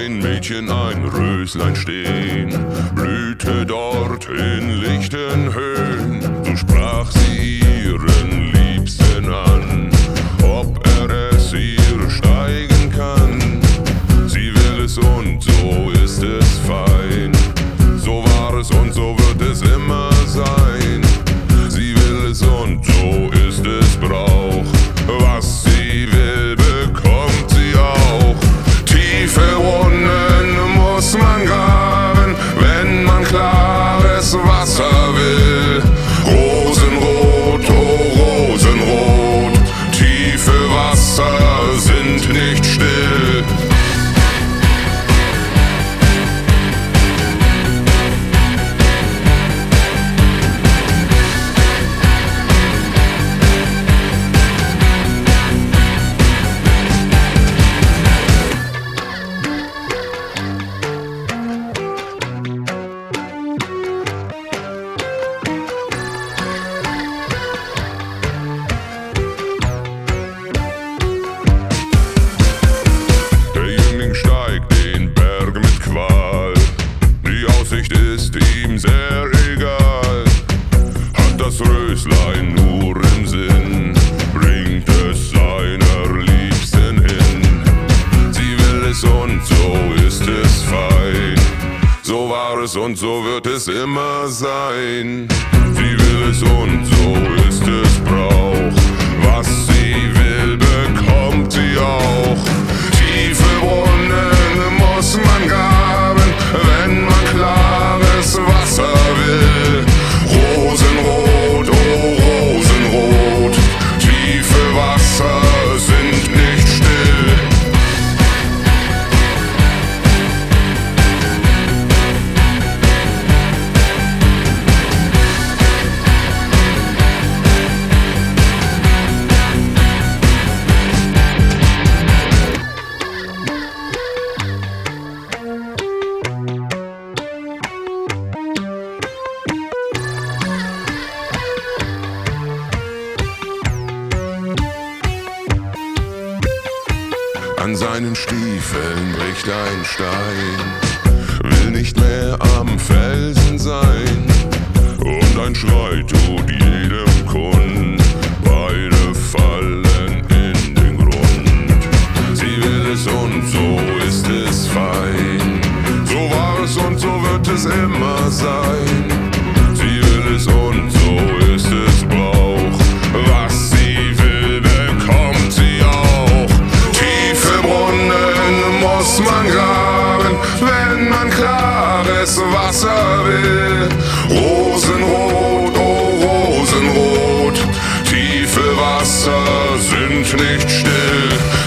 ein Mädchen ein Röslein stehen, blühte dort in lichten Höhen. So sprach sie ihren Liebsten an, ob er es ihr steigen kann. Sie will es und so ist es fein, so war es und so wird es immer sein. Sie will es und so ist es Brauch, was sie will, bekommt sie auch. Tiefe Brunnen muss man graben, wenn man klares Wasser will. Rosenrot, oh Rosenrot, tiefe Wasser sind nicht still. Ist ihm sehr egal, hat das Röslein nur im Sinn, bringt es seiner Liebsten hin. Sie will es und so ist es fein, so war es und so wird es immer sein. Sie will es und so ist es Brauch, was sie will, bekommt sie auch. Tiefe Brunnen muss man graben, wenn man klares Wasser will. Rosenrot, oh Rosenrot, tiefe Wasser sind nicht still. An seinen Stiefeln bricht ein Stein, will nicht mehr am Felsen sein. Und ein Schrei tut jedem kund, beide fallen in den Grund. Sie will es und so ist es fein, so war es und so wird es immer sein. Sie will es und so ist es Brauch, was sie will, bekommt sie auch. Tiefe Brunnen muss man graben, wenn man klares Wasser will. Rosenrot, oh Rosenrot, tiefe Wasser sind nicht still.